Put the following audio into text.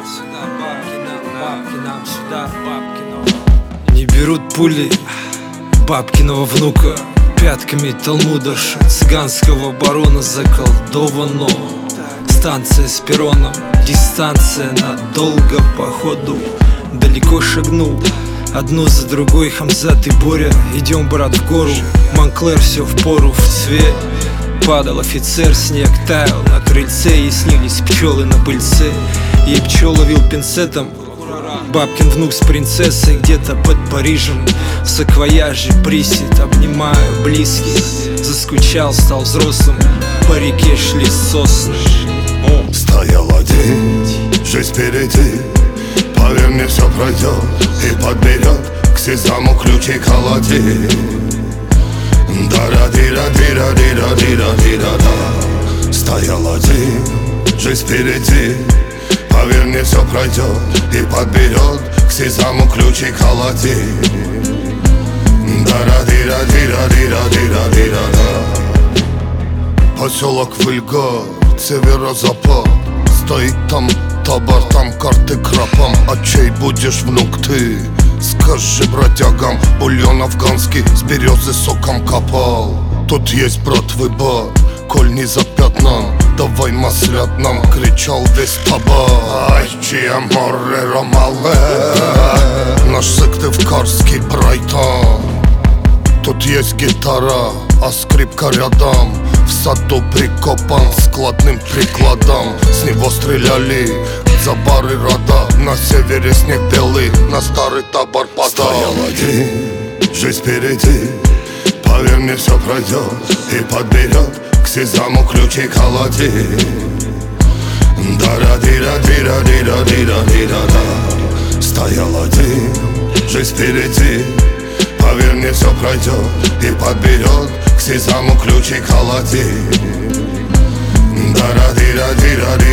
Не берут пули бабкиного внука, пятками талмудаш цыганского барона заколдовано. Станция с перроном, дистанция надолго, походу далеко шагнул. Одну за другой Хамзат и Боря. Идем, брат, в гору, Монклер, все в пору, в цвет. Падал офицер, снег таял на крыльце, и снились пчелы на пыльце. И пчел ловил пинцетом бабкин внук с принцессой где-то под Парижем. В саквояже присед, обнимаю близких. Заскучал, стал взрослым, по реке шли сосны. Стоял один, жизнь впереди. Поверь мне, все пройдет и подберет к сезаму ключи колоти. Да-ра-ди-ра-ди-ра-ди-ра-ди-ра-ди-ра-да. Стоял один, жизнь впереди. Поверь мне, все пройдет и подберет к сезаму ключи колоти. Да-ра-ди-ра-ди-ра-ди-ра-ди-ра-да. Поселок Выльга, северо-запад. Стоит там табор, там карты крапом. А чей будешь внук ты? Скажи бродягам, бульон афганский с березы соком копал. Тут есть, брат, выбор, коль не за пятном, давай маслят нам, кричал весь табор. Ай, чья море ромале, наш Сыктывкарский Брайтон. Тут есть гитара, а скрипка рядом. В саду прикопан складным прикладом. С него стреляли за бары рода. На севере снег белый, на старый табор падал. Стоял один, жизнь впереди. Поверь мне, все пройдет и подберет к сезаму ключи колоти. Да-ра-ди-ра-ди-ра-ди-ра-ди-ра-ди-ра-да. Стоял один, жизнь впереди. Поверь мне, все пройдет и подберет к сезаму ключи колоти. Да-ра-ди-ра-ди-ра-ди.